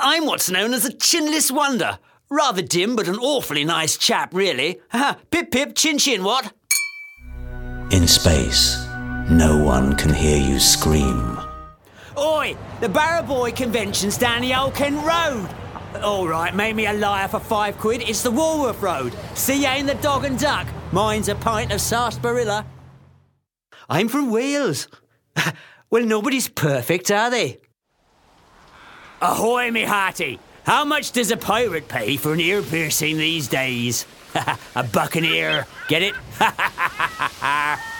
I'm what's known as a chinless wonder. Rather dim, but an awfully nice chap, really. Pip pip, chin chin, what? In space, no one can hear you scream. Oi, the Barrow Boy Convention's down the Old Kent Road. All right, make me a liar for £5. It's the Walworth Road. See ya in the Dog and Duck. Mine's a pint of sarsaparilla. I'm from Wales. Well, nobody's perfect, are they? Ahoy, me hearty. How much does a pirate pay for an ear piercing these days? A buccaneer. Get it?